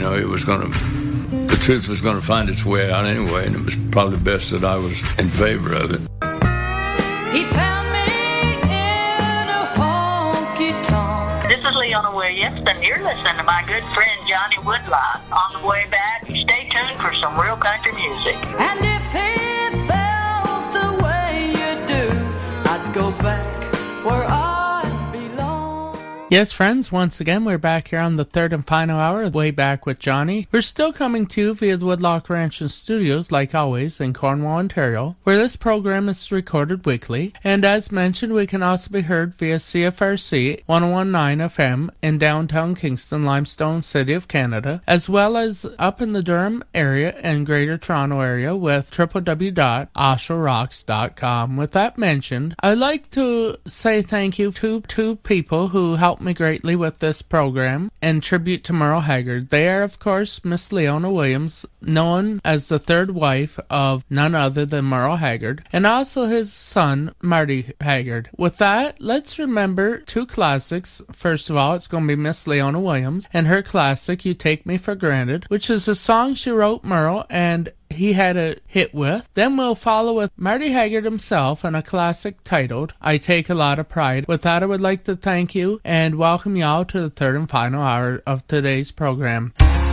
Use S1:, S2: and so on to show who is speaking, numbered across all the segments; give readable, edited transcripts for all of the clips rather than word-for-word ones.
S1: the truth was going to find its way out anyway, and it was probably best that I was in favor of it.
S2: He found me in a honky-tonk.
S3: This is Leona Williams, and you're listening to my good friend Johnny Woodline. On the way back, stay tuned for some real country music.
S2: And if he felt the way you do, I'd go back where I belong.
S4: Yes, friends, once again, we're back here on the third and final hour, Way Back with Johnny. We're still coming to you via the Woodloch Ranch and Studios, like always, in Cornwall, Ontario, where this program is recorded weekly. And as mentioned, we can also be heard via CFRC 1019 FM in downtown Kingston, Limestone City of Canada, as well as up in the Durham area and Greater Toronto area with www.oshawarocks.com. With that mentioned, I'd like to say thank you to two people who helped me greatly with this program in tribute to Merle Haggard. They are, of course, Miss Leona Williams, known as the third wife of none other than Merle Haggard, and also his son, Marty Haggard. With that, let's remember two classics. First of all, it's going to be Miss Leona Williams and her classic, You Take Me for Granted, which is a song she wrote Merle and he had a hit with. Then we'll follow with Marty Haggard himself and a classic titled I Take a Lot of Pride. With that, I would like to thank you and welcome you all to the third and final hour of today's program.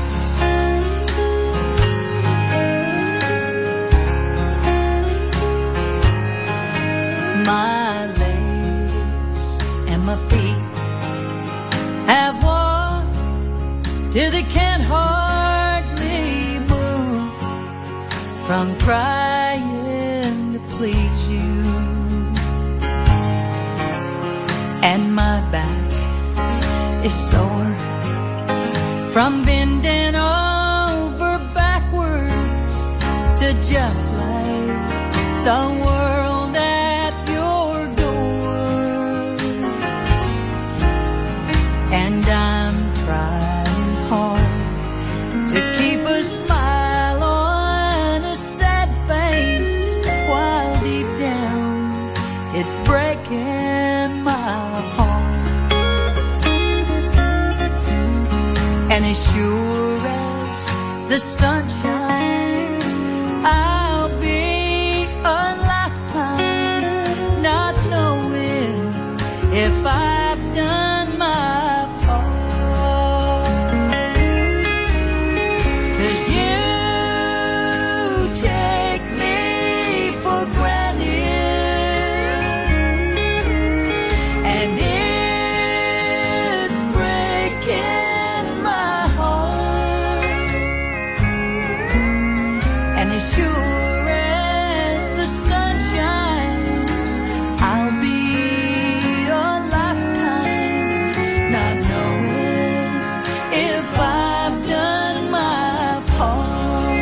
S2: My legs and my feet have walked till they can't hardly move from trying to please you, and my back is sore from bending over backwards to just like the world at your door. And I'm trying hard to keep a smile on a sad face, while deep down it's breaking my heart. And as sure as the sun shines, I'll be a lifetime not knowing if I've done my part. 'Cause you take me for granted, and it's breaking my heart. And as sure as the sun shines, I'll be a lifetime not knowing if I've done my part.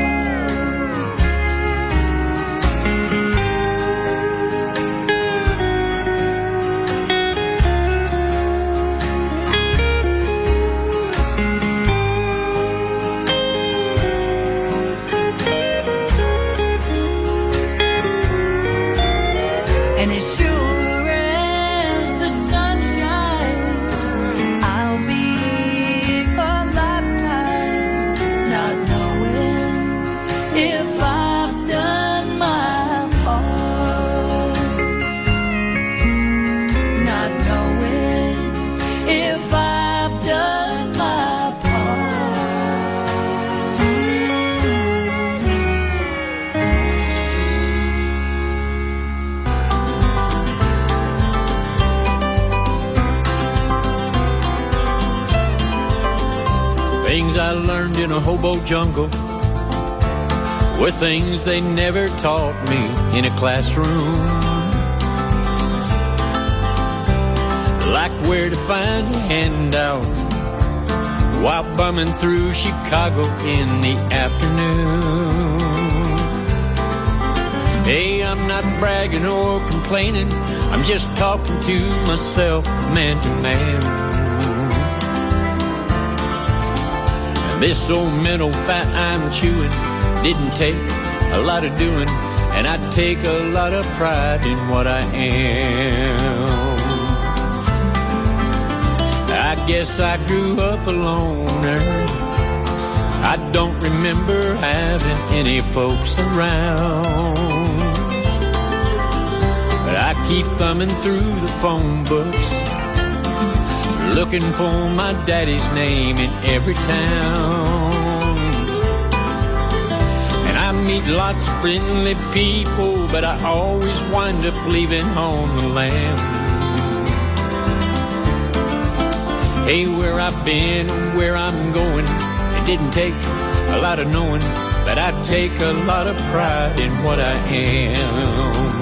S2: And as sure as the sun shines, I'll be a lifetime not knowing if I've done my part. Not knowing if I've done my
S5: Things I learned in a hobo jungle were things they never taught me in a classroom. Like where to find a handout while bumming through Chicago in the afternoon. Hey, I'm not bragging or complaining, I'm just talking to myself, man to man. This old mental fat I'm chewing didn't take a lot of doing, and I take a lot of pride in what I am. I guess I grew up a loner, I don't remember having any folks around, but I keep thumbing through the phone books, looking for my daddy's name in every town. And I meet lots of friendly people, but I always wind up leaving home the land. Hey, where I've been and where I'm going, it didn't take a lot of knowing, but I take a lot of pride in what I am.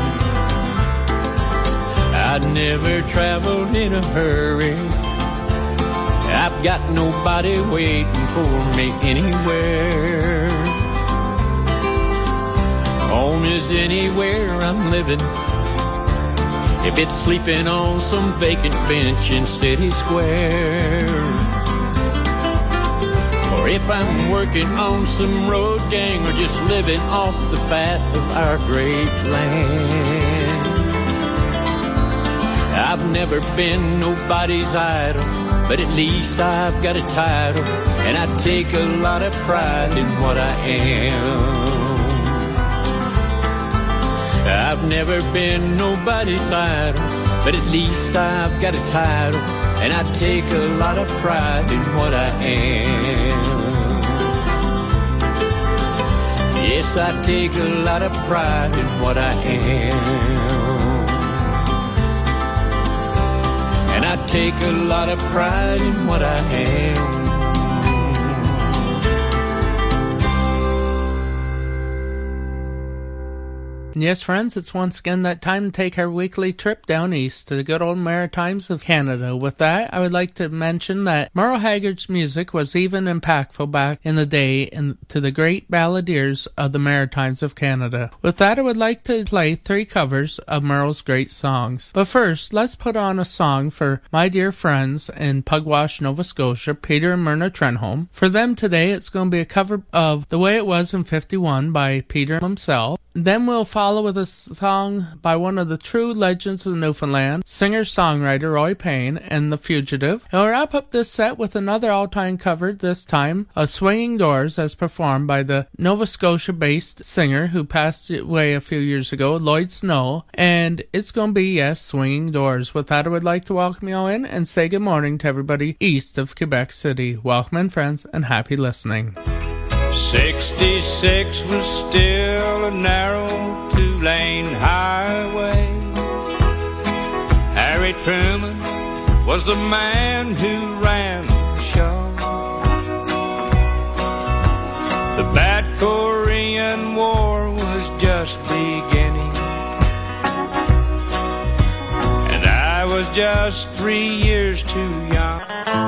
S5: I'd never traveled in a hurry, I've got nobody waiting for me anywhere. Home is anywhere I'm living, if it's sleeping on some vacant bench in City Square, or if I'm working on some road gang, or just living off the fat of our great land. I've never been nobody's idol, but at least I've got a title, and I take a lot of pride in what I am. I've never been nobody's idol, but at least I've got a title, and I take a lot of pride in what I am. Yes, I take a lot of pride in what I am. And I take a lot of pride in what I am.
S4: Yes, friends, it's once again that time to take our weekly trip down east to the good old Maritimes of Canada. With that, I would like to mention that Merle Haggard's music was even impactful back in the day to the great balladeers of the Maritimes of Canada. With that, I would like to play 3 covers of Merle's great songs. But first, let's put on a song for my dear friends in Pugwash, Nova Scotia, Peter and Myrna Trenholm. For them today, it's going to be a cover of The Way It Was in 51 by Peter himself. Then we'll follow with a song by one of the true legends of Newfoundland, singer-songwriter Roy Payne and The Fugitive. And we'll wrap up this set with another all-time cover, this time of Swinging Doors, as performed by the Nova Scotia-based singer who passed away a few years ago, Lloyd Snow. And it's going to be, yes, Swinging Doors. With that, I would like to welcome you all in and say good morning to everybody east of Quebec City. Welcome in, friends, and happy listening.
S6: 66 was still a narrow 2-lane highway. Harry Truman was the man who ran the show. The bad Korean War was just beginning, and I was just 3 years too young.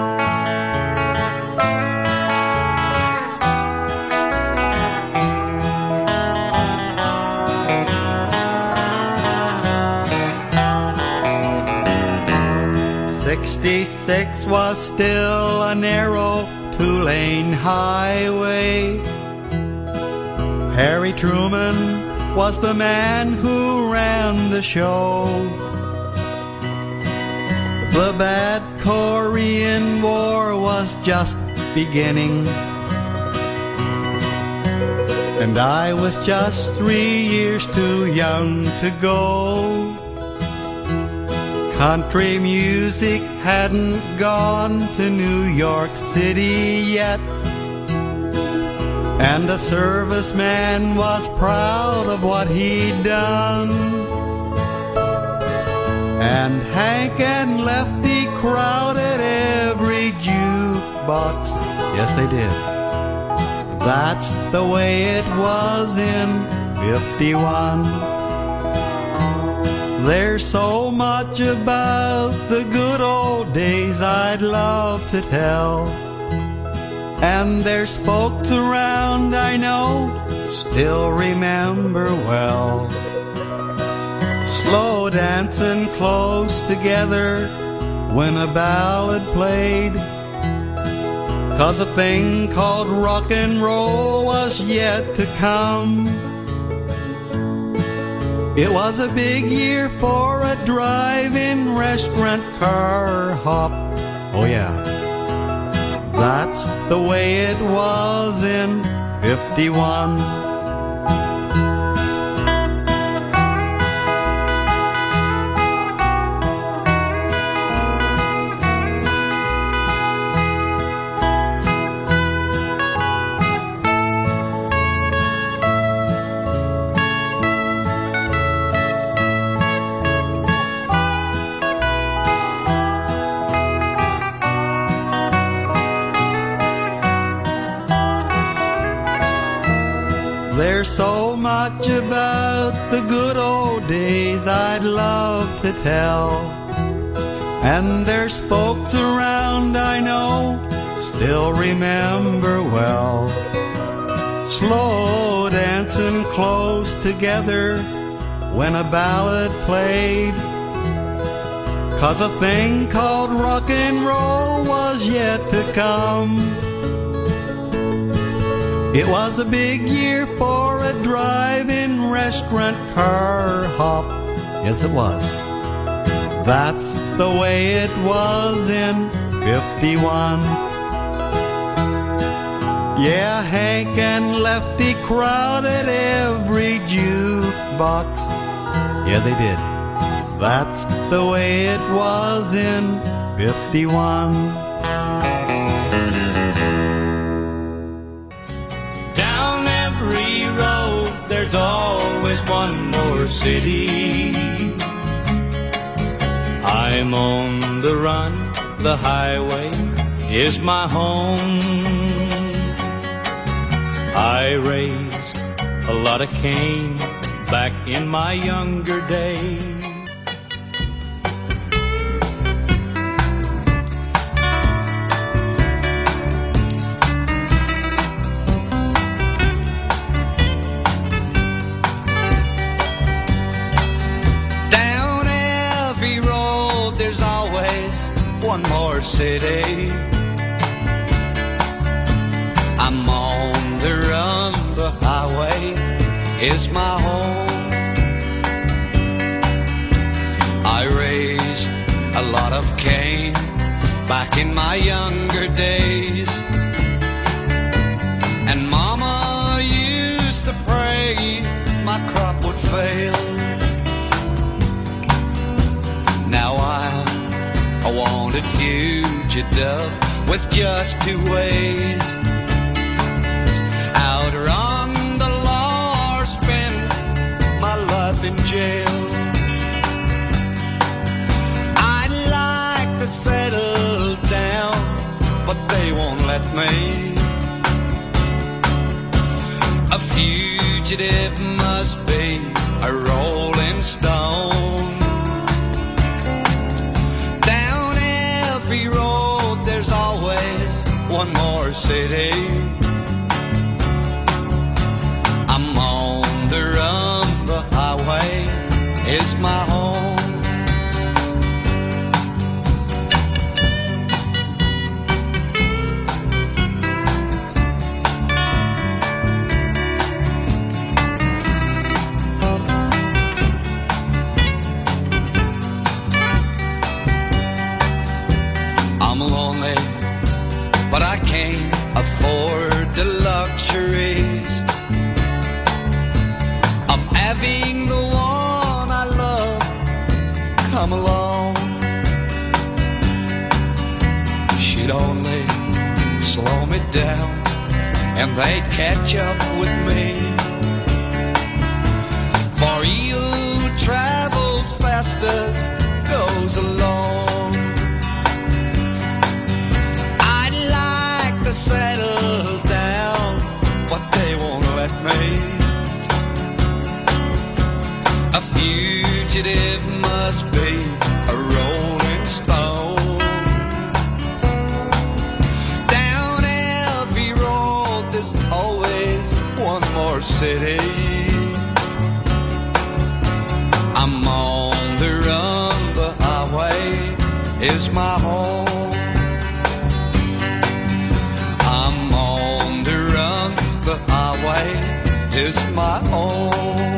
S7: 66 was still a narrow 2-lane highway. Harry Truman was the man who ran the show. The bad Korean War was just beginning, and I was just 3 years too young to go. Country music hadn't gone to New York City yet, and a serviceman was proud of what he'd done. And Hank and Lefty crowded every jukebox. Yes, they did. That's the way it was in 51. There's so much about the good old days I'd love to tell, and there's folks around I know still remember well. Slow dancing close together when a ballad played, 'cause a thing called rock and roll was yet to come. It was a big year for a drive-in restaurant car hop. Oh yeah. That's the way it was in 51. There's so much about the good old days I'd love to tell. And there's folks around I know still remember well. Slow dancing close together when a ballad played. 'Cause a thing called rock and roll was yet to come. It was a big year for a drive-in restaurant car hop. Yes, it was. That's the way it was in 51. Yeah, Hank and Lefty crowded every jukebox. Yeah, they did. That's the way it was in 51.
S6: There's always one more city. I'm on the run, the highway is my home. I raised a lot of cane back in my younger days.
S8: One more city. I'm on the run, the highway is my home. I raised a lot of cane back in my younger days. And Mama used to pray my crop would fail. Now I wanted fugitive with just 2 ways. Outrun the law or spend my life in jail. I'd like to settle down, but they won't let me. A fugitive must be a rolling stone. Road, there's always one more city. I'm on the run, the highway is my home. But I can't afford the luxuries of having the one I love come along. She'd only slow me down and they'd catch up with me. For you travels fastest goes along. Settle down, but they won't let me. A fugitive must be a rolling stone. Down every road there's always one more city. I'm on the run, the highway is my home. The highway is my home.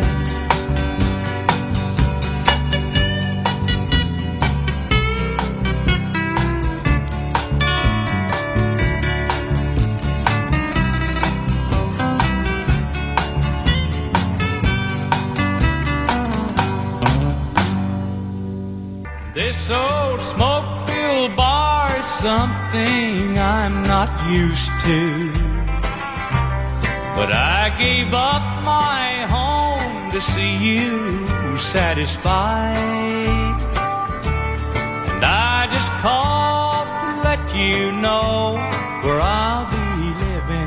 S6: This old smoke-filled bar is something I'm not used to. But I gave up my home to see you satisfied. And I just called to let you know where I'll be living.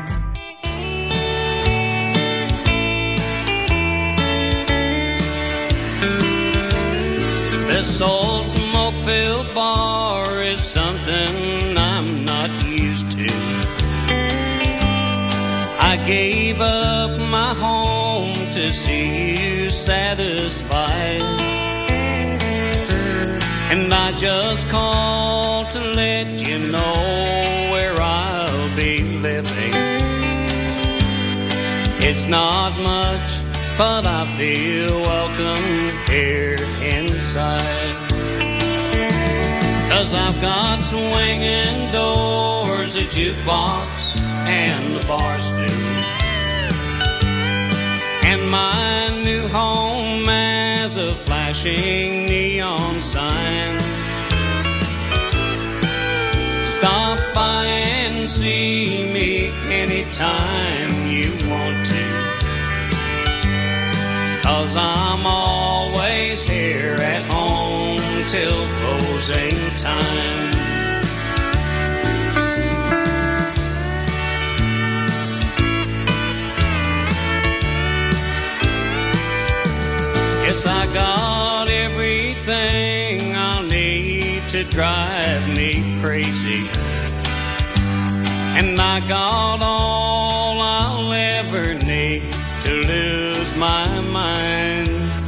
S6: This old smoke-filled bar is something I'm not used to. I gave up my home to see you satisfied. And I just called to let you know where I'll be living. It's not much, but I feel welcome here inside. 'Cause I've got swinging doors, a jukebox, and the bar stool. And my new home has a flashing neon sign. Stop by and see me anytime you want to. 'Cause I'm always here at home till closing time. Yes, I got everything I'll need to drive me crazy. And I got all I'll ever need to lose my mind.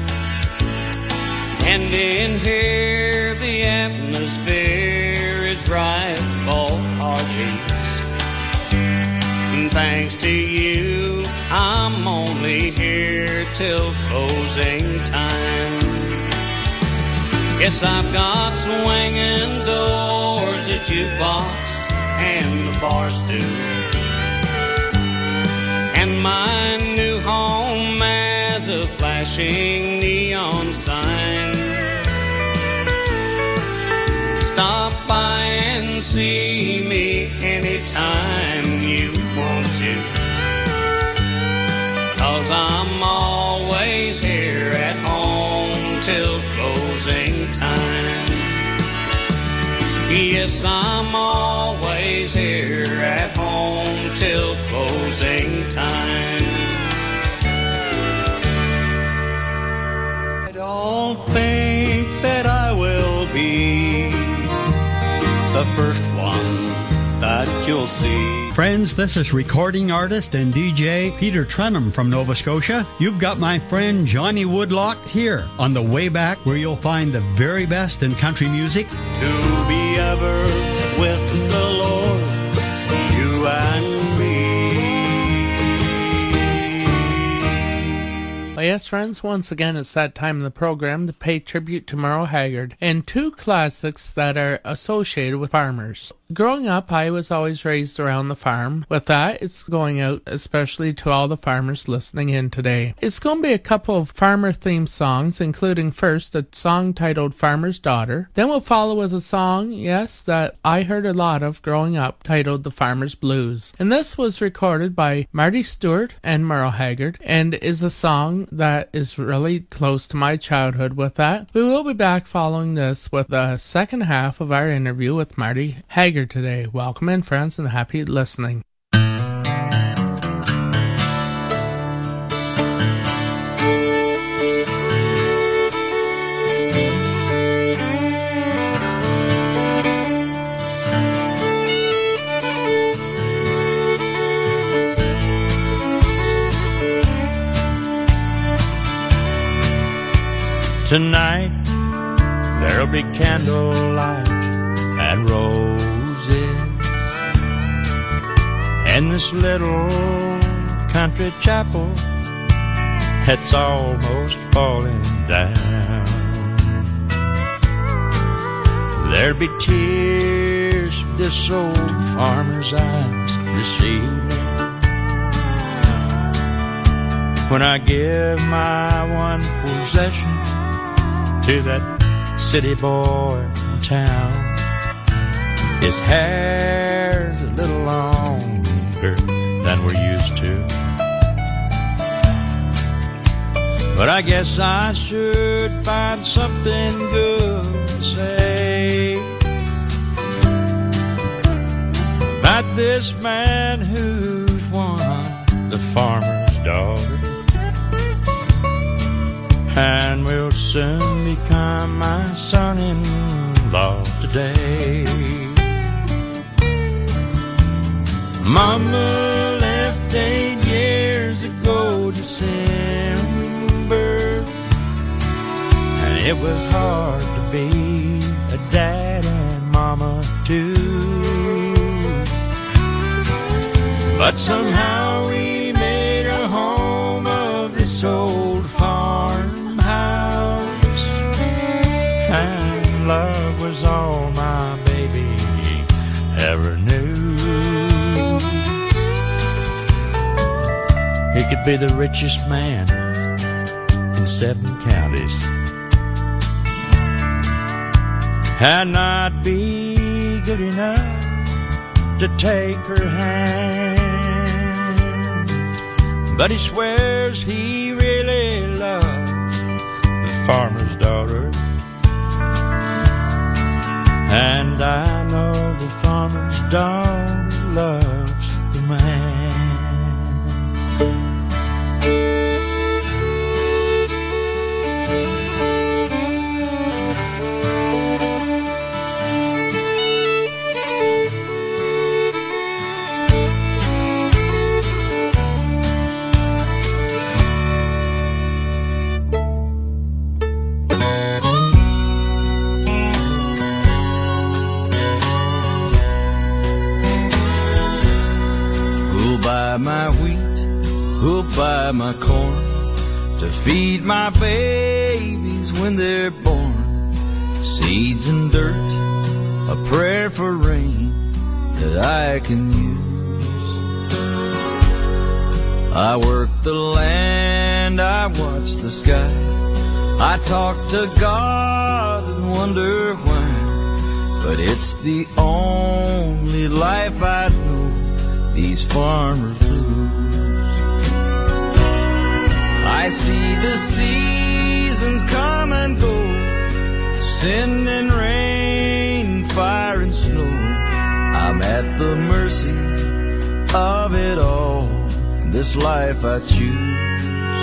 S6: And in here the atmosphere is ripe for parties. And thanks to you, I'm only here till closing time. Yes, I've got swinging doors, a jukebox, and the bar stool. And my new home has a flashing neon sign. Stop by and see me anytime you want to. 'Cause I'm always here at home till closing time. Yes, I'm always here at home till closing time.
S7: I don't think that I will be the first one that you'll see.
S9: Friends, this is recording artist and DJ Peter Trenum from Nova Scotia. You've got my friend Johnny Woodlock here on the way back, where you'll find the very best in country music.
S7: To be ever with the Lord, you and me.
S4: Well, yes, friends, once again it's that time in the program to pay tribute to Merle Haggard and two classics that are associated with farmers. Growing up, I was always raised around the farm. With that, it's going out especially to all the farmers listening in today. It's going to be a couple of farmer-themed songs, including first a song titled Farmer's Daughter. Then we'll follow with a song, yes, that I heard a lot of growing up, titled The Farmer's Blues. And this was recorded by Marty Stewart and Merle Haggard, and is a song that is really close to my childhood. With that, we will be back following this with the second half of our interview with Marty Haggard today. Welcome in, friends, and happy listening.
S6: Tonight there'll be candlelight and roses in this little country chapel that's almost falling down. There'll be tears in this old farmer's eyes this evening when I give my one possession to that city boy in town. His hair's a little longer than we're used to, but I guess I should find something good to say about this man who's won the farmer's daughter and will soon become my son-in-law today. Mama left 8 years ago December, and it was hard to be a dad and mama too. But somehow we made a home of this old farmhouse, and love was all my baby ever knew. He could be the richest man in 7 counties and not be good enough to take her hand, but he swears he really loves the farmer's daughter, and I know the farmer's daughter loves the man.
S10: My wheat, who'll buy my corn to feed my babies when they're born? Seeds and dirt, a prayer for rain that I can use. I work the land, I watch the sky, I talk to God and wonder why, but it's the only life I know, these farmers blues. I see the seasons come and go, sending rain, fire, and snow. I'm at the mercy of it all, this life I choose.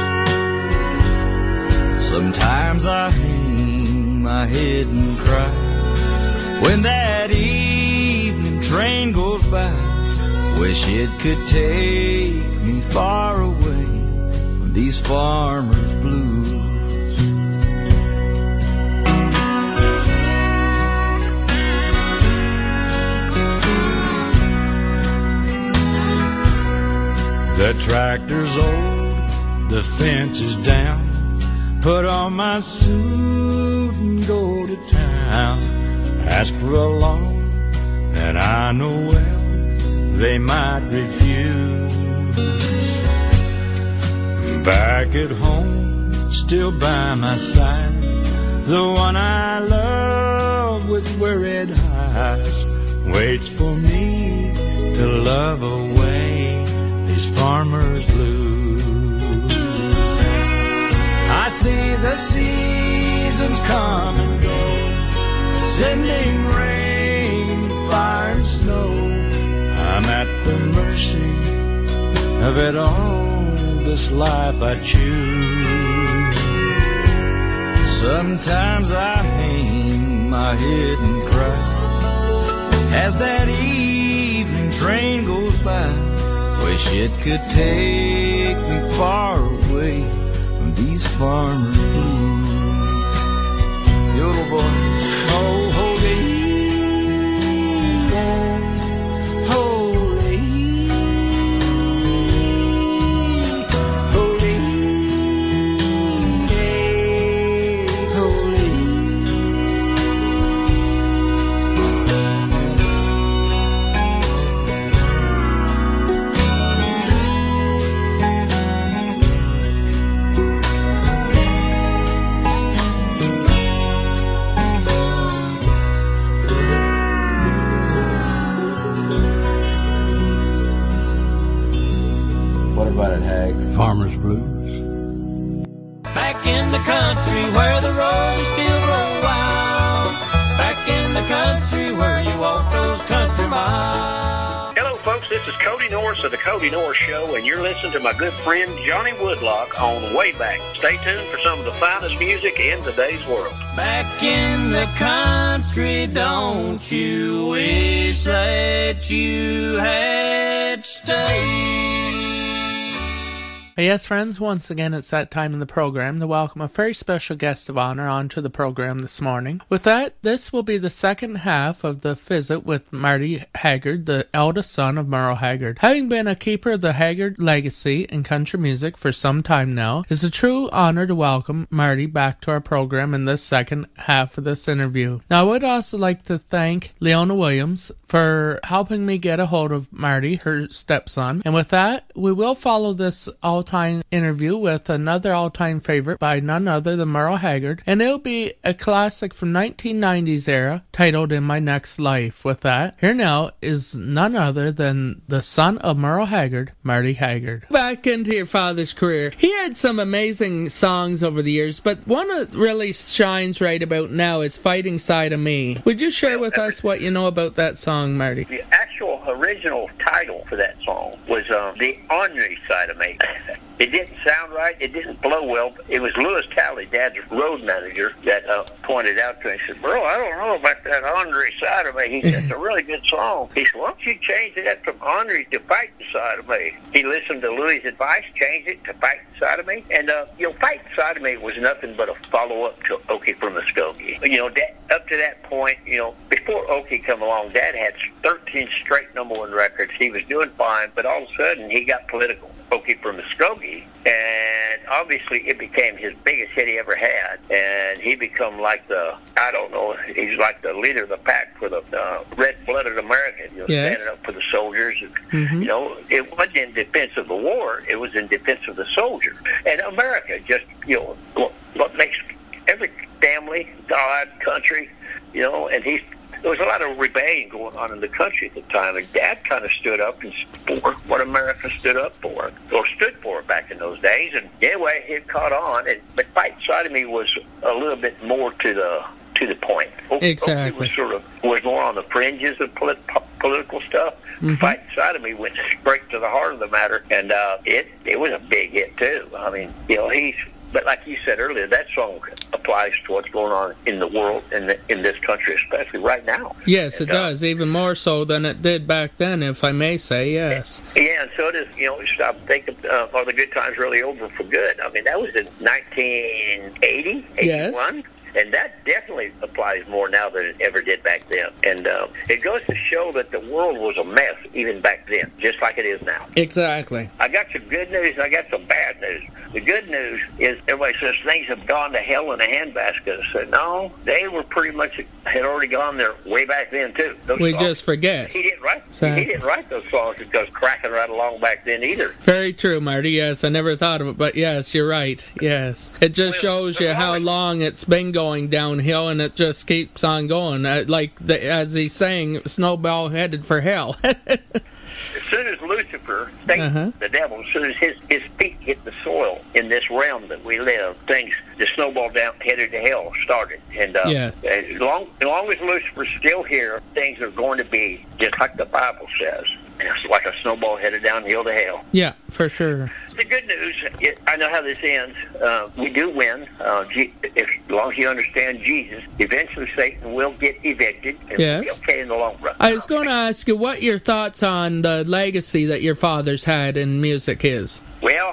S10: Sometimes I hang my head and cry when that evening train goes by. Wish it could take me far away from these farmers' blues. The tractor's old, the fence is down. Put on my suit and go to town. Ask for a loan, and I know well they might refuse. Back at home, still by my side, the one I love with worried eyes waits for me to love away these farmers' blues. I see the seasons come and go, sending rain, fire, and snow. I'm at the mercy of it all, this life I choose. Sometimes I hang my head and cry as that evening train goes by. Wish it could take me far away from these farmers' blues. Yodel boy, oh holy, holy, holy, holy.
S11: about it, Hag?
S1: Farmer's Blues.
S10: Back in the country where the roses still grow wild. Back in the country where you walk those country miles.
S12: Hello, folks. This is Cody Norris of The Cody Norris Show, and you're listening to my good friend Johnny Woodlock on Way Back. Stay tuned for some of the finest music in today's world.
S10: Back in the country, don't you wish that you had stayed?
S4: Yes, friends, once again it's that time in the program to welcome a very special guest of honor onto the program this morning. With that, this will be the second half of the visit with Marty Haggard, the eldest son of Merle Haggard. Having been a keeper of the Haggard legacy in country music for some time now, it's a true honor to welcome Marty back to our program in this second half of this interview. Now, I would also like to thank Leona Williams for helping me get a hold of Marty, her stepson. And with that, we will follow this all-time interview with another all-time favorite by none other than Merle Haggard, and it'll be a classic from 1990s era titled In My Next Life. With that, here now is none other than the son of Merle Haggard, Marty Haggard. Back into your father's career, he had some amazing songs over the years, but one that really shines right about now is Fighting Side of Me. Would you share with us what you know about that song, Marty?
S12: The actual original title for that song was The Ornery Side of Me. It didn't sound right. It didn't blow well. It was Lewis Talley, Dad's road manager, that pointed out to him. He said, "Bro, I don't know about that ornery side of me." He said, "It's a really good song." He said, "Why don't you change that from ornery to fight the side of me?" He listened to Louis' advice, changed it to fight the side of me. And, fight the side of me was nothing but a follow-up to Okie from Muskogee. Up to that point, before Okie come along, Dad had 13 straight #1 records. He was doing fine, but all of a sudden he got political. Okie from Muskogee, and obviously it became his biggest hit he ever had, and he become like he's like the leader of the pack for the red-blooded American, standing up for the soldiers. And, it wasn't in defense of the war, it was in defense of the soldier. And America just, what makes every family, God, country, and there was a lot of rebellion going on in the country at the time, and Dad kind of stood up and for what America stood up for, or stood for back in those days. And anyway, it caught on. But Fight Side of Me was a little bit more to the point.
S4: Exactly.
S12: It was more on the fringes of political stuff. Mm-hmm. Fight Side of Me went straight to the heart of the matter, and it was a big hit too. I mean, But like you said earlier, that song applies to what's going on in the world, in this country, especially right now.
S4: Yes, it does, even more so than it did back then, if I may say, yes.
S12: Yeah, and so it is, stop thinking, are the good times really over for good? I mean, that was in 1980, 81. Yes. And that definitely applies more now than it ever did back then. And it goes to show that the world was a mess even back then, just like it is now.
S4: Exactly.
S12: I got some good news and I got some bad news. The good news is everybody says things have gone to hell in a handbasket. I said, no, they were pretty much had already gone there way back then, too.
S4: We just forget.
S12: He didn't write those songs that goes cracking right along back then either.
S4: Very true, Marty. Yes, I never thought of it, but yes, you're right. Yes. It just shows you how long it's been going downhill, and it just keeps on going. As he's saying, snowball headed for hell.
S12: As soon as Lucifer, the devil, as soon as his feet hit the soil in this realm that we live, the snowball down headed to hell started. And as long as Lucifer's still here, things are going to be just like the Bible says. It's like a snowball headed downhill to hell.
S4: Yeah, for sure.
S12: The good news, I know how this ends. We do win. As long as you understand Jesus, eventually Satan will get evicted and we'll be okay in the long run.
S4: I was going to ask you what your thoughts on the legacy that your father's had in music is.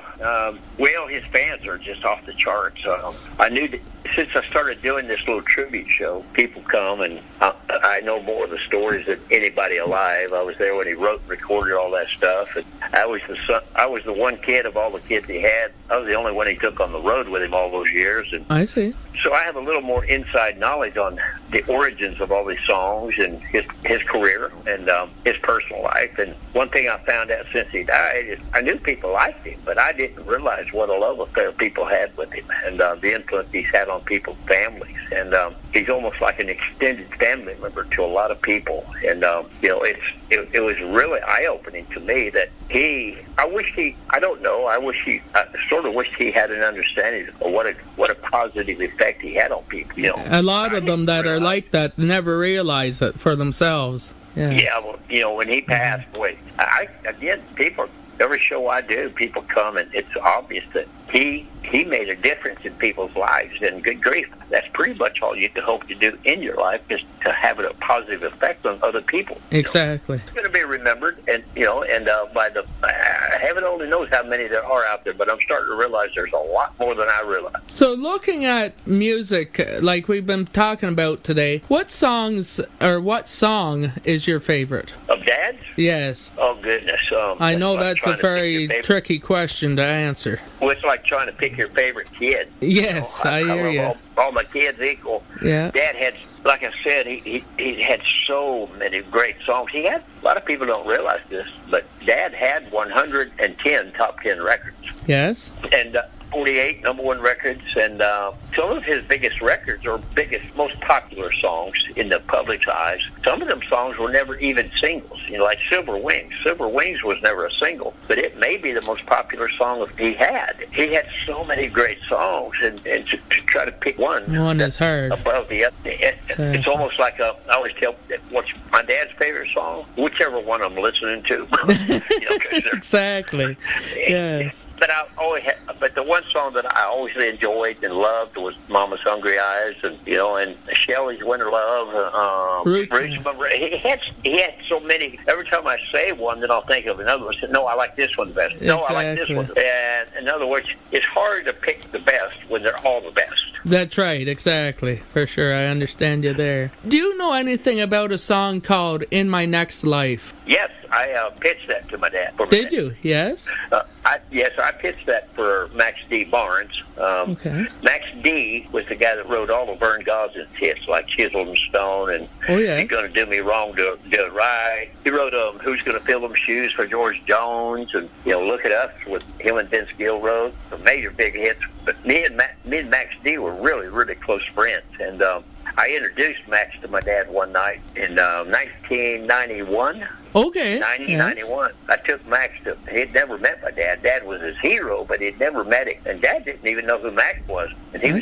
S12: Well, his fans are just off the charts. I knew that since I started doing this little tribute show, people come, and I know more of the stories than anybody alive. I was there when he wrote and recorded all that stuff, and I was the one kid of all the kids he had. I was the only one he took on the road with him all those years. And
S4: I see.
S12: So I have a little more inside knowledge on the origins of all these songs and his career and his personal life. And one thing I found out since he died is I knew people liked him, but I didn't realize what a love affair people had with him and the influence he's had on people's families. And he's almost like an extended family member to a lot of people. And it was really eye-opening to me that I wish he, I don't know, I sort of wished he had an understanding of what a positive effect he had on people, you know.
S4: A lot of them that are like that never realize it for themselves.
S12: Yeah, well, you know, when he passed away, people, every show I do, people come, and it's obvious that he made a difference in people's lives, and good grief, that's pretty much all you can hope to do in your life, is to have a positive effect on other people.
S4: Exactly.
S12: It's going to be remembered, and by the heaven only knows how many there are out there, but I'm starting to realize there's a lot more than I realized.
S4: So looking at music, like we've been talking about today, what song is your favorite?
S12: Of Dad's?
S4: Yes.
S12: Oh, goodness.
S4: I know that's a very tricky question to answer.
S12: Well, it's like trying to pick your favorite kid.
S4: Yes, I hear you.
S12: All my kids equal.
S4: Yeah.
S12: Dad had, like I said, he had so many great songs. He had, a lot of people don't realize this, but Dad had 110 top 10 records.
S4: Yes.
S12: And 48 number one records, and some of his biggest records or most popular songs in the public's eyes, some of them songs were never even singles, you know, like Silver Wings. Silver Wings was never a single, but it may be the most popular song he had. He had so many great songs, and to try to pick one
S4: is hard
S12: above the other, it's almost like I always tell, what's my dad's favorite song? Whichever one I'm listening to.
S4: Exactly. Yes.
S12: But the one song that I always enjoyed and loved was Mama's Hungry Eyes, and Shelley's Winter Love. He had so many. Every time I say one, then I'll think of another one. I said, no, I like this one best. No, I like this one. And in other words, it's hard to pick the best when they're all the best.
S4: That's right, exactly. For sure, I understand you there. Do you know anything about a song called In My Next Life?
S12: Yes, I pitched that to my dad.
S4: Did you? Yes?
S12: Yes, I pitched that for Max D. Barnes.
S4: Okay.
S12: Max D. was the guy that wrote all of Vern Goslin's hits, like Chisel and Stone, and You're Gonna Do Me Wrong, Do It Right. He wrote Who's Gonna Fill Them Shoes for George Jones, and Look at Us with him and Vince Gill wrote some major big hits. But me and Max D. were really, really close friends, and I introduced Max to my dad one night in 1991.
S4: Okay.
S12: 1991. Yes. I took Max to, he'd never met my dad. Dad was his hero, but he'd never met him. And Dad didn't even know who Max was. And Max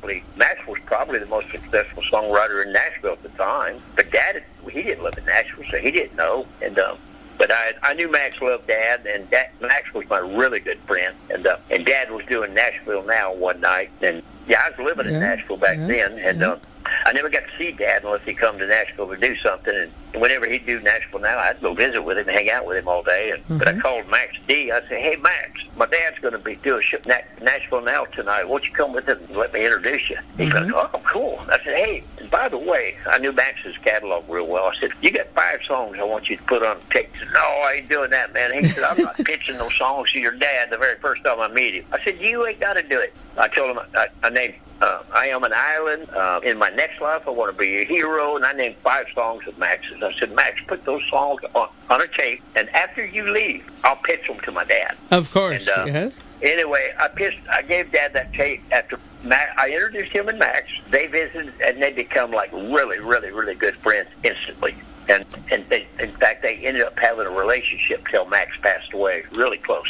S12: was probably the most successful songwriter in Nashville at the time. But Dad, he didn't live in Nashville, so he didn't know. And, but I knew Max loved Dad, and Max was my really good friend. And Dad was doing Nashville Now one night. And, I was living in Nashville back then, and I never got to see Dad unless he come to Nashville to do something. And whenever he'd do Nashville Now, I'd go visit with him and hang out with him all day. But I called Max D. I said, hey, Max, my dad's going to be doing Nashville Now tonight. Won't you come with him and let me introduce you? He goes, oh, cool. I said, hey, and by the way, I knew Max's catalog real well. I said, you got 5 songs I want you to put on tape. He said, no, I ain't doing that, man. He said, I'm not pitching those songs to your dad the very first time I meet him. I said, you ain't got to do it. I told him I named I Am an Island, In My Next Life, I Want to Be Your Hero, and I named 5 songs of Max's. I said, Max, put those songs on a tape, and after you leave, I'll pitch them to my dad.
S4: Of course,
S12: and,
S4: yes.
S12: Anyway, I gave Dad that tape after I introduced him and Max. They visited, and they become like really, really, really good friends instantly. And in fact, they ended up having a relationship till Max passed away, really close.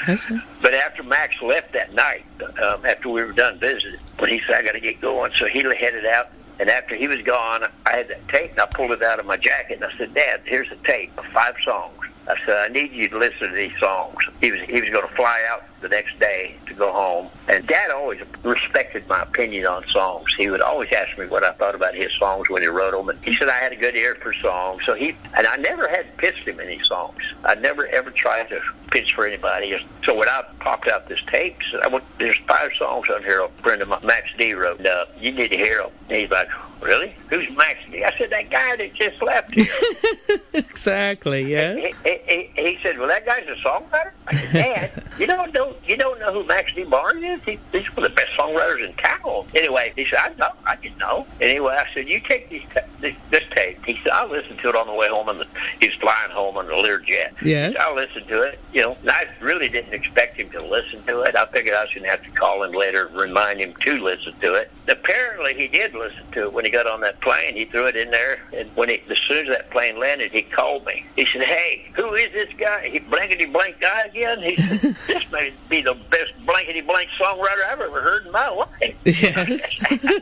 S12: But after Max left that night, after we were done visiting, when he said, I got to get going, so he headed out. And after he was gone, I had that tape, and I pulled it out of my jacket, and I said, Dad, here's a tape of 5 songs. I said, I need you to listen to these songs. He was going to fly out the next day to go home. And Dad always respected my opinion on songs. He would always ask me what I thought about his songs when he wrote them. And he said I had a good ear for songs. So and I never had pitched him any songs. I never ever tried to pitch for anybody. So when I popped out this tape, I said, there's 5 songs on here a friend of mine, Max D. wrote. You need to hear them. And he's like, really? Who's Max D? I said, that guy that just left here.
S4: Exactly, yeah.
S12: He said, well, that guy's a songwriter? I said, Dad, you don't know who Max D. Barnes is? He's one of the best songwriters in town. Anyway, he said, I didn't know. Anyway, I said, you take this tape. He said, I listened to it on the way home, he was flying home on the Learjet.
S4: Yeah.
S12: So I listened to it, and I really didn't expect him to listen to it. I figured I shouldn't have to call him later and remind him to listen to it. Apparently, he did listen to it when he got on that plane. He threw it in there, and as soon as that plane landed, he called me. He said, "Hey, who is this guy? He blankety-blank guy again?" He said, "This may be the best blankety-blank songwriter I've ever heard in my life."
S4: Yes.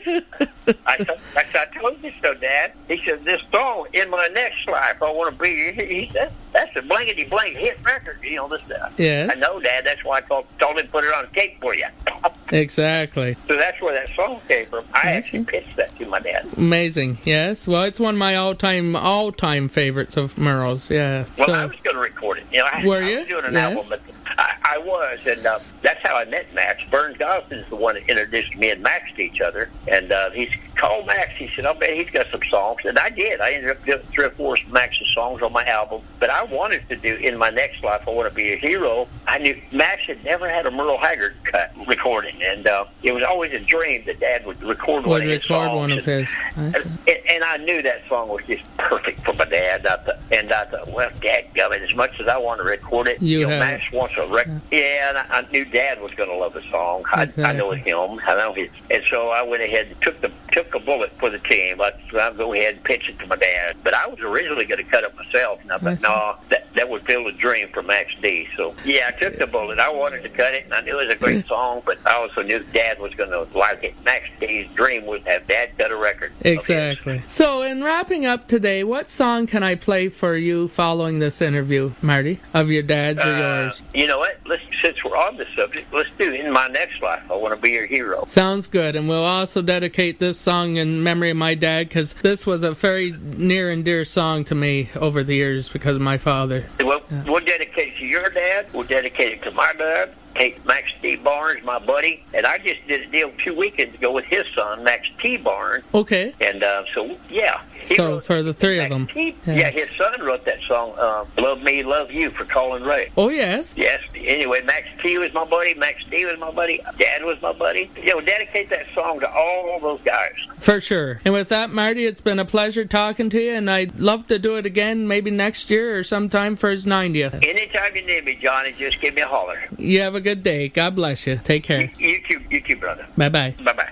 S12: I told you so, Dad. He said, "This song, In My Next Life, I Want to Be," he said, "that's a blankety-blank hit record." This stuff.
S4: Yes.
S12: I know, Dad. That's why I told him to put it on tape for you.
S4: Exactly.
S12: So that's where that song came from. I actually pitched that to my dad.
S4: Amazing. Yes. Well, it's one of my all-time favorites of Merle's. Yeah.
S12: Well, I was going to record it. I was doing an album, but I was, and that's how I met Max. Burns Gosden is the one that introduced me and Max to each other, and he called Max. He said, "I bet he's got some songs," and I did. I ended up doing 3 or 4 of Max's songs on my album, but I wanted to do In My Next Life, I Want to Be a Hero. I knew Max had never had a Merle Haggard cut recording, and it was always a dream that Dad would record one of his songs. And I knew that song was just perfect for my dad. And I thought, well, dadgummit, as much as I want to record it, Max wants a record. Yeah, and I knew Dad was going to love the song.
S4: Exactly.
S12: I know him. I know his. And so I went ahead and took a bullet for the team. I'll go ahead and pitch it to my dad. But I was originally going to cut it myself, and I thought, no, that would fill a dream for Max D. So, yeah, I took the bullet. I wanted to cut it, and I knew it was a great song, but I also knew Dad was going to like it. Max D's dream was to have Dad cut a record.
S4: Exactly. So, in wrapping up today, what song can I play for you following this interview, Marty, of your dad's or yours?
S12: You know what? Since we're on the subject, let's do In My Next Life, I Want to Be Your Hero.
S4: Sounds good. And we'll also dedicate this song in memory of my dad, because this was a very near and dear song to me over the years because of my father.
S12: Well, we'll dedicate it to your dad. We'll dedicate it to my dad. Take Max D. Barnes, my buddy, and I just did a deal 2 weekends ago with his son, Max T. Barnes.
S4: Okay.
S12: And so, yeah.
S4: So for the 3 of them.
S12: Yeah, his son wrote that song, Love Me, Love You, for Colin Ray.
S4: Oh, yes.
S12: Yes. Anyway, Max T. was my buddy, Max D. was my buddy, Dad was my buddy. Dedicate that song to all those guys.
S4: For sure. And with that, Marty, it's been a pleasure talking to you, and I'd love to do it again maybe next year or sometime for his 90th.
S12: Anytime you need me, Johnny, just give me a holler.
S4: You have a good day. God bless you. Take care.
S12: You too, brother.
S4: Bye-bye.
S12: Bye-bye.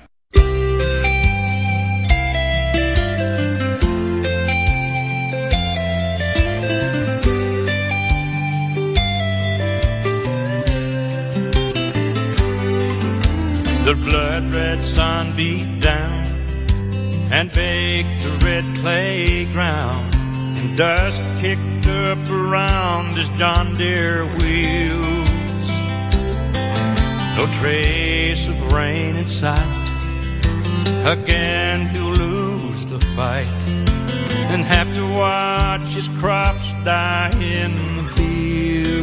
S6: The blood-red sun beat down and baked the red clay ground, and dust kicked up around his John Deere wheels. No trace of rain in sight. Again he'll lose the fight and have to watch his crops die in the fields.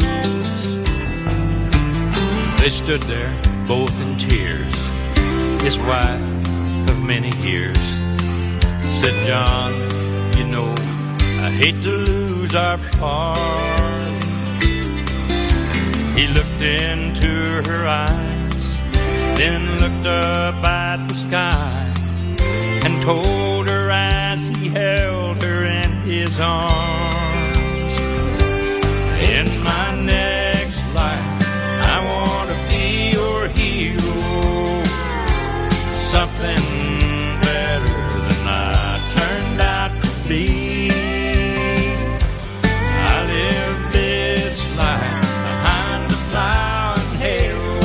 S6: They stood there, both in tears. His wife of many years said, "John, you know, I hate to lose our farm." He looked into her eyes, then looked up at the sky, and told her as he held her in his arms, "In my next life, I want to be your hero, something better than I turned out to be. I live this life behind the plow and harrow,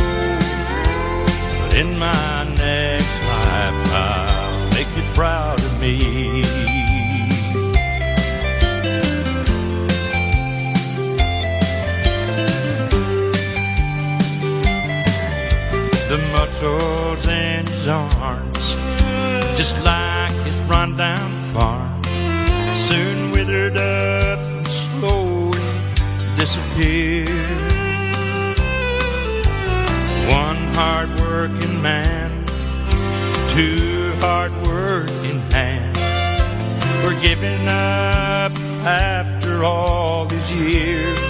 S6: but in my next life I'll make you proud of me." The muscles in his arms, just like his rundown farm, soon withered up and slowly disappeared. One hard-working man, 2 hard-working hands were giving up after all these years.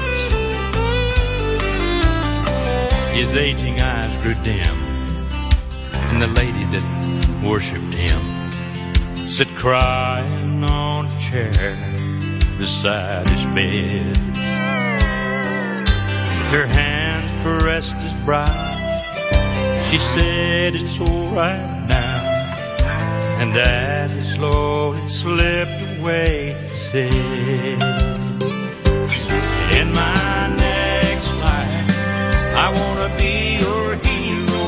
S6: His aging eyes grew dim, and the lady that worshipped him said, "Crying sitting on a chair beside his bed. Her hands caressed his brow. She said, "It's all right now." And as he slowly slipped away, he said, "In my next life, I want to be your hero,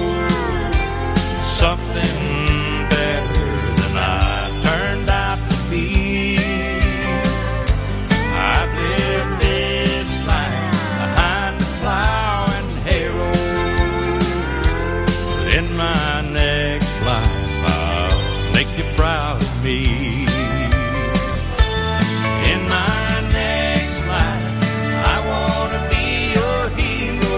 S6: something better than I turned out to be. I've lived this life behind the plow and harrow, but in my next life, I'll make you proud of me. In my next life, I want to be your hero,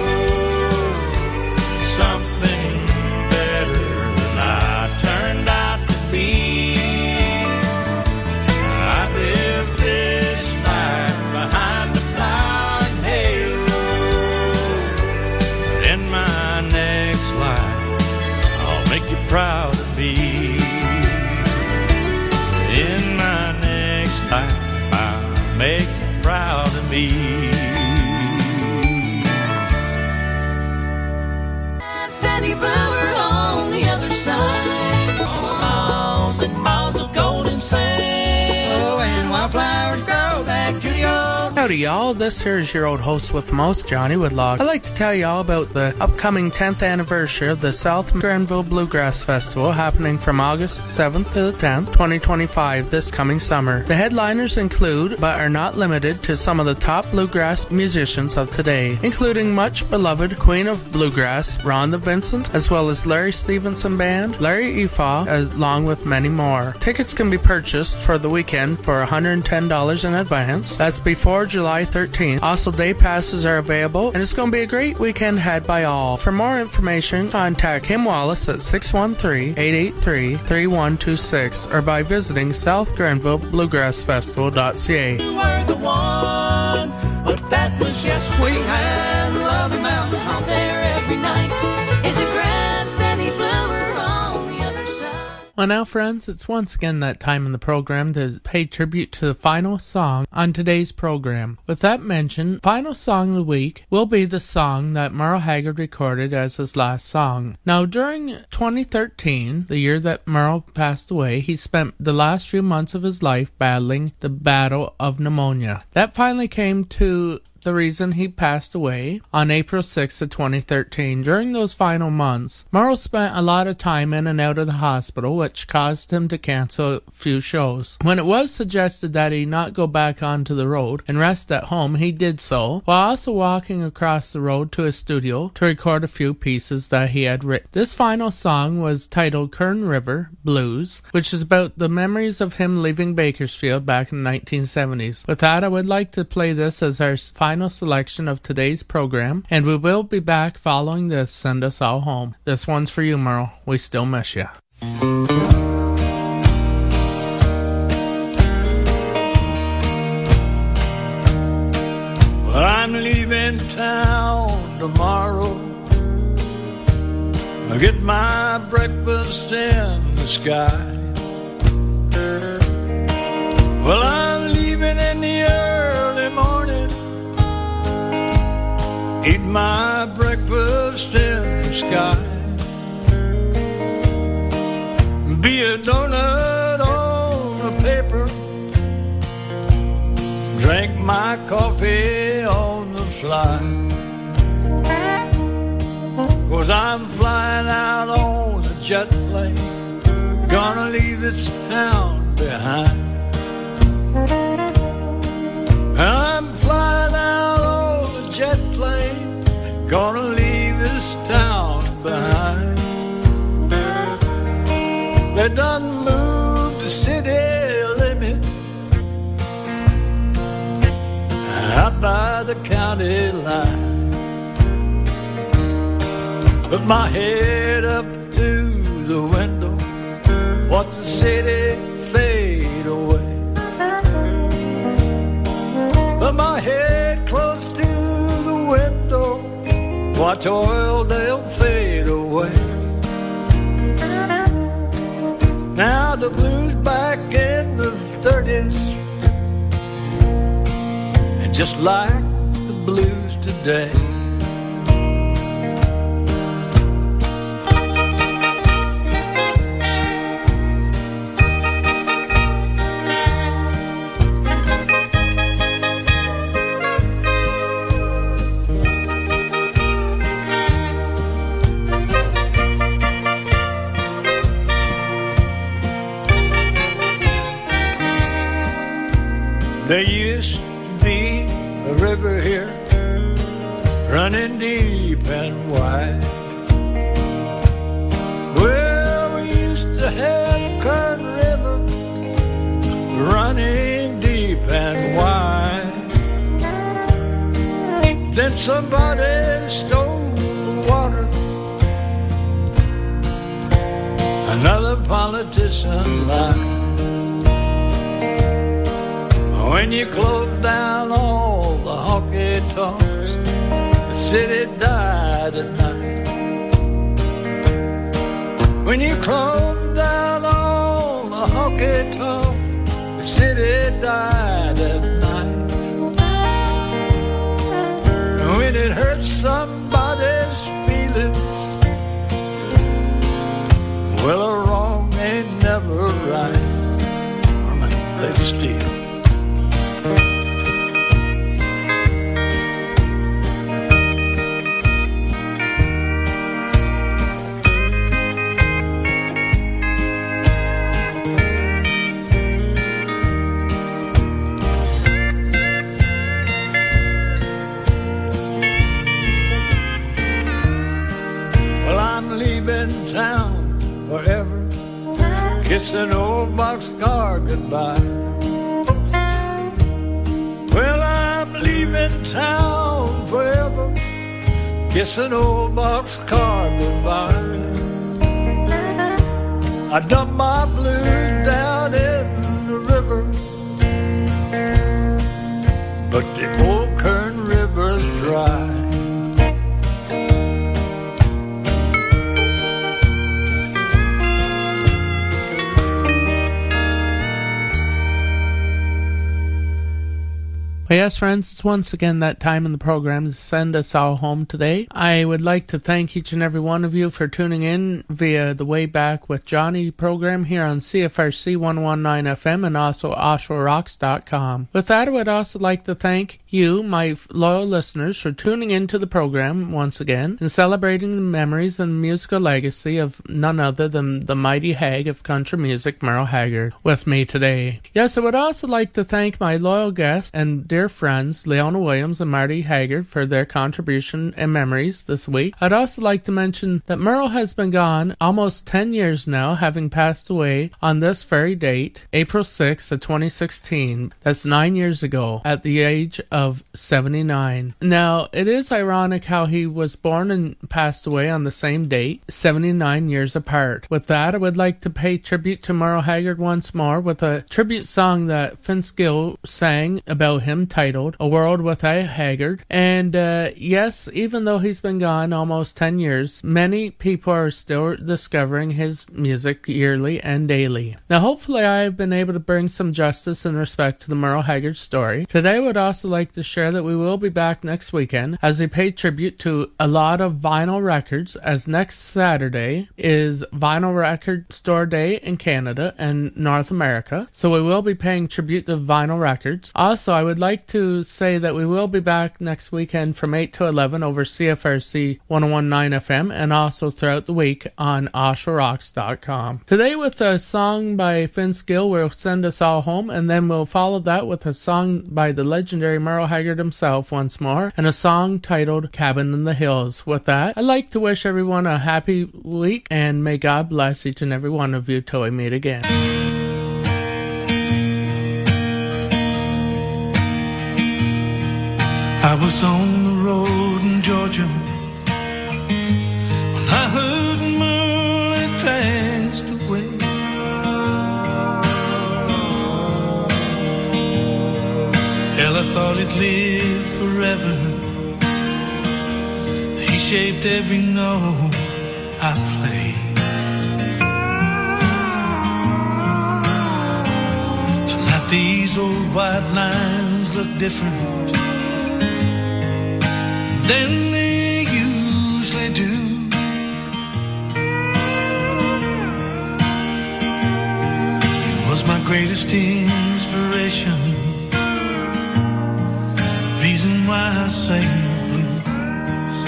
S6: something better than I turned out to be. I live this life behind the plow and harrow, but in my next life, I'll make you proud of me. In my next life, I'll make you proud of me."
S2: Sandy Brewer on the other side. Miles and miles of golden sand. Oh, and wildflowers grow back to the old.
S4: Howdy, y'all. This here is your old host with the most, Johnny Woodlock. I'd like to tell y'all about the upcoming 10th anniversary of the South Granville Bluegrass Festival happening from August 7th to the 10th, 2025, this coming summer. The headliners include, but are not limited to, some of the top bluegrass musicians of today, including much beloved Queen of Bluegrass, Rhonda Vincent, as well as Larry Stevenson Band, Larry Efaw, along with many more. Tickets can be purchased for the weekend for $110 in advance. That's before July 13th. Also, day passes are available, and it's going to be a great weekend had by all. For more information, contact Kim Wallace at 613-883-3126 or by visiting southgranvillebluegrassfestival.ca.
S2: You were the one, but that was yesterday. We had Loving Mountain home there every night. Is the grass any bluer on the other side?
S4: Well, now, friends, it's once again that time in the program to pay tribute to the final song on today's program. With that mentioned, final song of the week will be the song that Merle Haggard recorded as his last song. Now, during 2013, the year that Merle passed away, he spent the last few months of his life battling the battle of pneumonia. That finally came to the reason he passed away on April 6th of 2013. During those final months, Merle spent a lot of time in and out of the hospital, which caused him to cancel a few shows. When it was suggested that he not go back onto the road and rest at home, he did so, while also walking across the road to his studio to record a few pieces that he had written. This final song was titled Kern River Blues, which is about the memories of him leaving Bakersfield back in the 1970s. With that, I would like to play this as our final selection of today's program, and we will be back following this. Send us all home. This one's for you, Merle. We still miss you.
S6: Well, I'm leaving town tomorrow. I get my breakfast in the sky. Well, I'm leaving in the early morning. Eat my breakfast in the sky. Be a donut on a paper. Drink my coffee on the fly. 'Cause I'm flying out on a jet plane. Gonna leave this town behind. I'm flying out on a jet plane. Gonna leave this town behind. They done moved the city limit out by the county line. Put my head up to the window, watch the city fade away. Put my head close to the window, watch Oildale fade away. Now the blues back in the just like the blues today. There used to be a river here, running deep and wide. Well, we used to have Kern River, running deep and wide. Then somebody stole the water. Another politician lied. When you close down all the honky-tonks, the city died at night. When you close down all the honky-tonks, the city died at night. And when it hurts somebody's feelings, well, a wrong ain't never right. I'm gonna play the steel. Town forever, kissing old boxcar goodbye. Well, I'm leaving town forever, kissing old boxcar goodbye. I dump my blues down in the river, but the old Kern River's dry.
S4: Well, yes, friends, it's once again that time in the program to send us all home today. I would like to thank each and every one of you for tuning in via the Way Back with Johnny program here on CFRC 119 FM and also OshawaRocks.com. With that, I would also like to thank you, my loyal listeners, for tuning into the program once again and celebrating the memories and musical legacy of none other than the mighty hag of country music, Merle Haggard, with me today. Yes, I would also like to thank my loyal guests and dear friends, Leona Williams and Marty Haggard, for their contribution and memories this week. I'd also like to mention that Merle has been gone almost 10 years now, having passed away on this very date, April 6th of 2016. That's 9 years ago, at the age of 79. Now, it is ironic how he was born and passed away on the same date, 79 years apart. With that, I would like to pay tribute to Merle Haggard once more with a tribute song that Vince Gill sang about him, titled A World Without Haggard. And yes, even though he's been gone almost 10 years, many people are still discovering his music yearly and daily. Now, hopefully I have been able to bring some justice and respect to the Merle Haggard story. Today I would also like to share that we will be back next weekend as we pay tribute to a lot of vinyl records, as next Saturday is Vinyl Record Store Day in Canada and North America. So we will be paying tribute to vinyl records. Also, I would like to say that we will be back next weekend from 8 to 11 over CFRC 119 FM and also throughout the week on OshawaRocks.com. Today with a song by Vince Gill will send us all home, and then we'll follow that with a song by the legendary Merle Haggard himself once more, and a song titled Cabin in the Hills. With that, I'd like to wish everyone a happy week, and may God bless each and every one of you till we meet again.
S11: I was on the road in Georgia when I heard Merle had passed away. Hell, I thought he'd live forever. He shaped every note I played. Tonight these old white lines look different. than they usually do. It was my greatest inspiration, the reason why I sang the blues.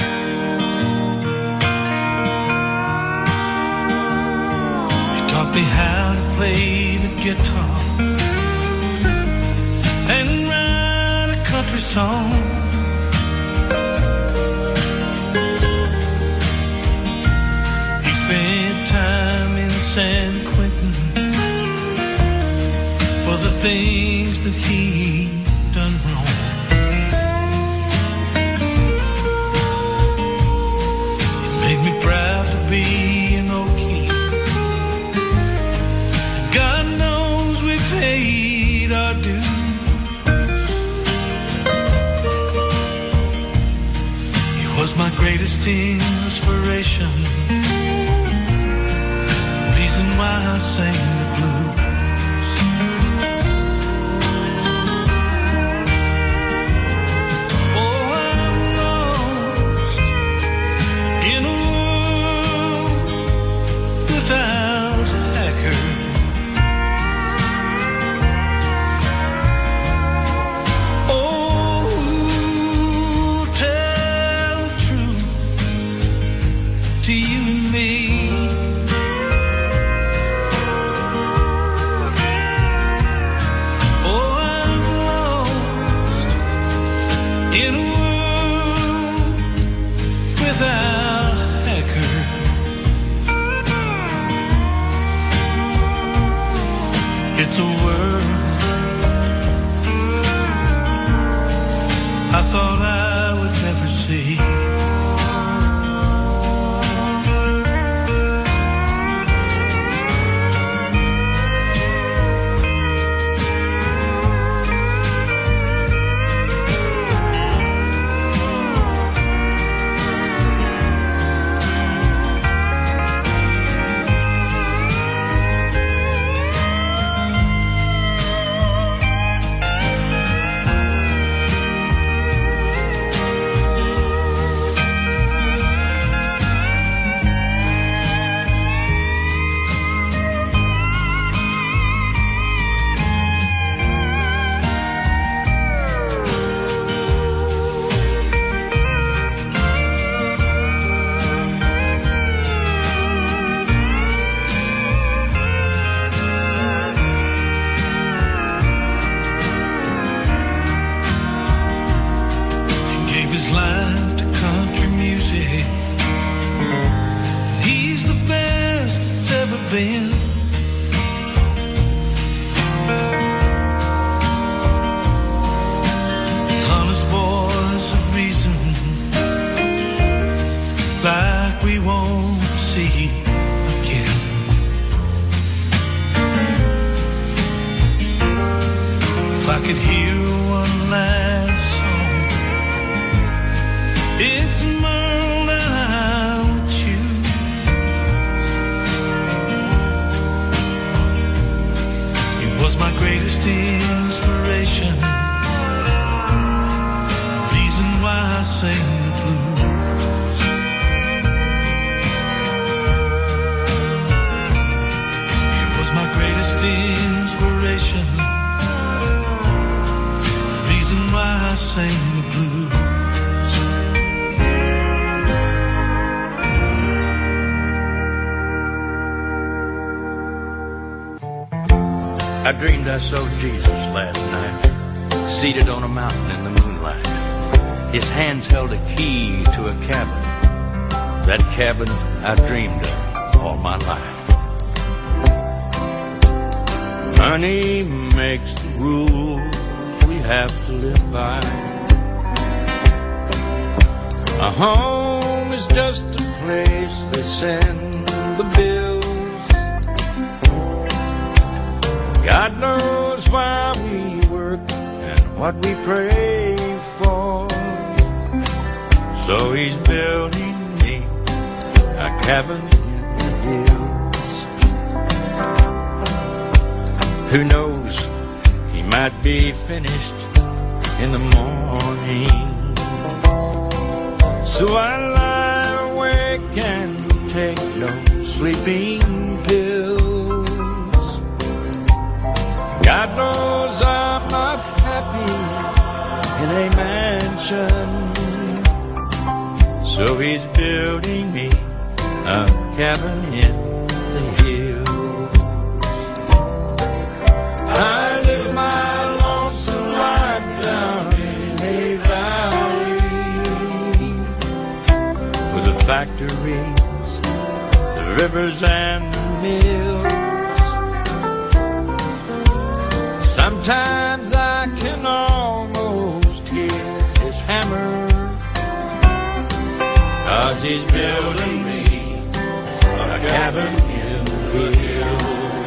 S11: He taught me how to play the guitar and write a country song. He spent time in San Quentin for the things that he done wrong. It made me proud to be an Okie. God knows we paid our dues. Was my greatest inspiration, reason why I sang the blues. Oh, I'm lost in a world without a hacker. To you and me, oh, I'm lost in a world without a hacker. It's a world I thought I would never see. Like we won't see again. If I could hear one last song, it's more than I would choose. It was my greatest inspiration, the reason why I sing the blues. Inspiration, reason why I sing the blues.
S5: I dreamed I saw Jesus last night, seated on a mountain in the moonlight. His hands held a key to a cabin, that cabin I dreamed of all my life. Money makes the rules we have to live by. A home is just a place they send the bills. God knows why we work and what we pray for. So he's building me a cabin in the hills. Who knows, he might be finished in the morning.
S6: So I lie awake and take no sleeping pills. God knows I'm not happy in a mansion, so he's building me a cabin in the hills. I live my lonesome life down in a valley, with the factories, the rivers and the mills. Sometimes I can almost hear his hammer, 'cause he's building me a cabin in the hills.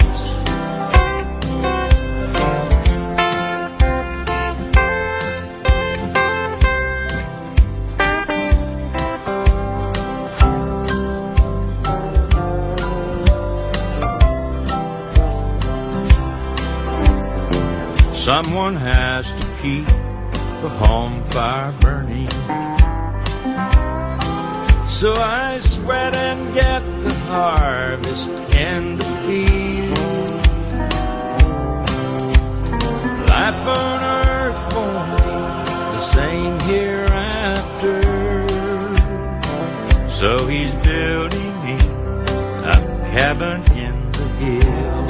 S6: Someone has to keep the home fire burning, so I sweat and get the harvest in the field. Life on earth won't be the same hereafter, so he's building me a cabin in the hills.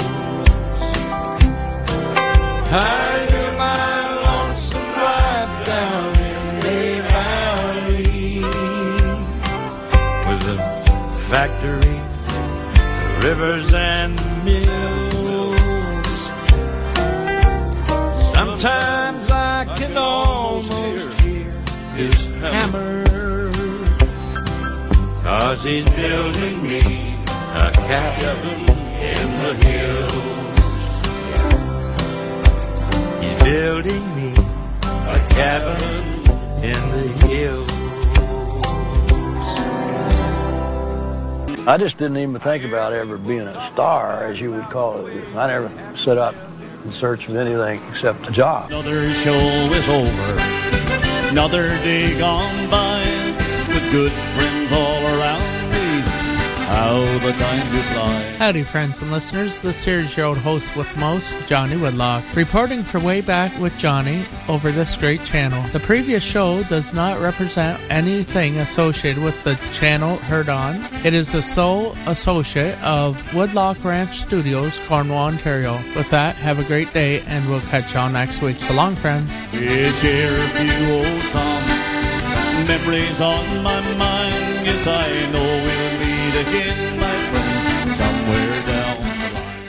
S6: I live my lonesome life down in a valley, with the factories, the rivers and the mills. Sometimes I can almost hear his hammer, 'cause he's building me a cabin in the hills. Building me a cabin in the hills.
S13: I just didn't even think about ever being a star, as you would call it. I never set up in search of anything except a job.
S14: Another show is over, another day gone by, with good friends all around me. How the time do fly.
S4: Howdy friends and listeners, this here is your old host with most, Johnny Woodlock, reporting for Way Back with Johnny over this great channel. The previous show does not represent anything associated with the channel heard on. It is the sole associate of Woodlock Ranch Studios, Cornwall, Ontario. With that, have a great day and we'll catch y'all next week. So long friends.
S14: We share a few old songs, memories on my mind. Yes, I know we'll meet again, my friend, somewhere down the line.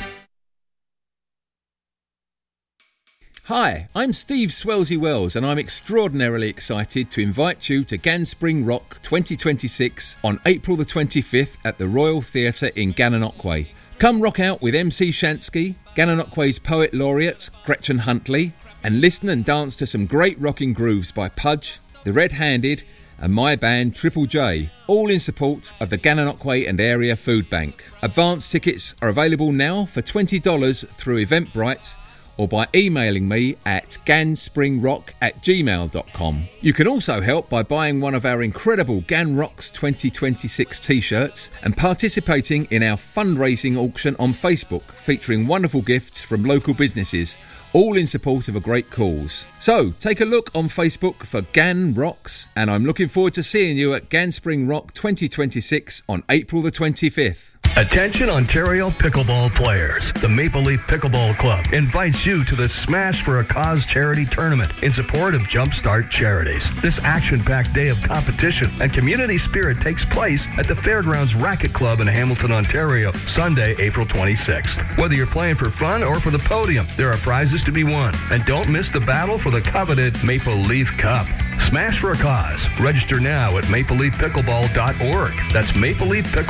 S15: Hi, I'm Steve Swelsey Wells and I'm extraordinarily excited to invite you to Ganspring Rock 2026 on April the 25th at the Royal Theatre in Gananoque. Come rock out with MC Shansky, Gananoque's Poet Laureate Gretchen Huntley, and listen and dance to some great rocking grooves by Pudge, The Red Handed, and my band Triple J, all in support of the Gananoque and Area Food Bank. Advance tickets are available now for $20 through Eventbrite or by emailing me at ganspringrock@gmail.com. You can also help by buying one of our incredible Gan Rocks 2026 t-shirts and participating in our fundraising auction on Facebook featuring wonderful gifts from local businesses, all in support of a great cause. So, take a look on Facebook for Gan Rocks, and I'm looking forward to seeing you at Ganspring Rock 2026 on April the 25th.
S16: Attention Ontario pickleball players. The Maple Leaf Pickleball Club invites you to the Smash for a Cause charity tournament in support of Jumpstart Charities. This action-packed day of competition and community spirit takes place at the Fairgrounds Racquet Club in Hamilton, Ontario, Sunday, April 26th. Whether you're playing for fun or for the podium, there are prizes to be won. And don't miss the battle for the coveted Maple Leaf Cup. Smash for a Cause. Register now at mapleleafpickleball.org. That's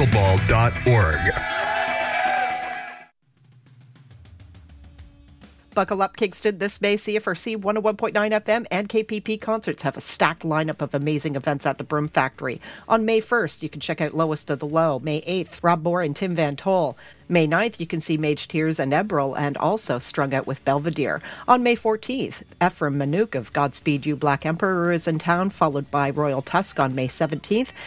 S16: mapleleafpickleball.org.
S17: Buckle up, Kingston. This May, CFRC 101.9 FM and KPP Concerts have a stacked lineup of amazing events at the Broom Factory. On May 1st, you can check out Lowest of the Low. May 8th, Rob Moore and Tim Van Toll. May 9th, you can see Mage Tears and Ebril, and also Strung Out with Belvedere. On May 14th, Ephraim Manouk of Godspeed You Black Emperor is in town, followed by Royal Tusk on May 17th,